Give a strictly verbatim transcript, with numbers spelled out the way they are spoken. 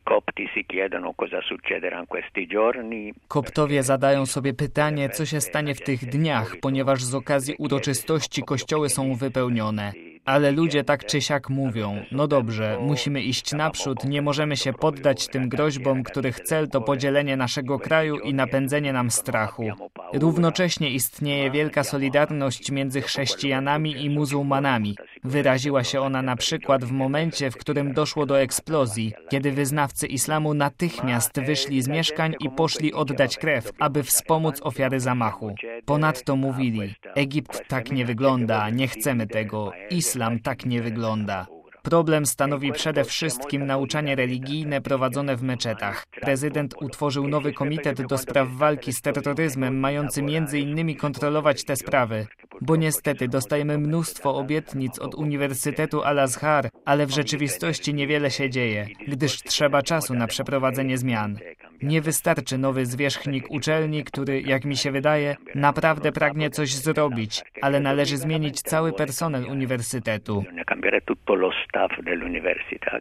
Koptowie zadają sobie pytanie, co się stanie w tych dniach, ponieważ z okazji uroczystości kościoły są wypełnione. Ale ludzie tak czy siak mówią, no dobrze, musimy iść naprzód, nie możemy się poddać tym groźbom, których cel to podzielenie naszego kraju i napędzenie nam strachu. Równocześnie istnieje wielka solidarność między chrześcijanami i muzułmanami. Wyraziła się ona na przykład w momencie, w którym doszło do eksplozji, kiedy wyznawcy islamu natychmiast wyszli z mieszkań i poszli oddać krew, aby wspomóc ofiary zamachu. Ponadto mówili, Egipt tak nie wygląda, nie chcemy tego, Islam tak nie wygląda. Problem stanowi przede wszystkim nauczanie religijne prowadzone w meczetach. Prezydent utworzył nowy komitet do spraw walki z terroryzmem, mający między innymi kontrolować te sprawy. Bo niestety dostajemy mnóstwo obietnic od Uniwersytetu Al-Azhar, ale w rzeczywistości niewiele się dzieje, gdyż trzeba czasu na przeprowadzenie zmian. Nie wystarczy nowy zwierzchnik uczelni, który, jak mi się wydaje, naprawdę pragnie coś zrobić, ale należy zmienić cały personel uniwersytetu.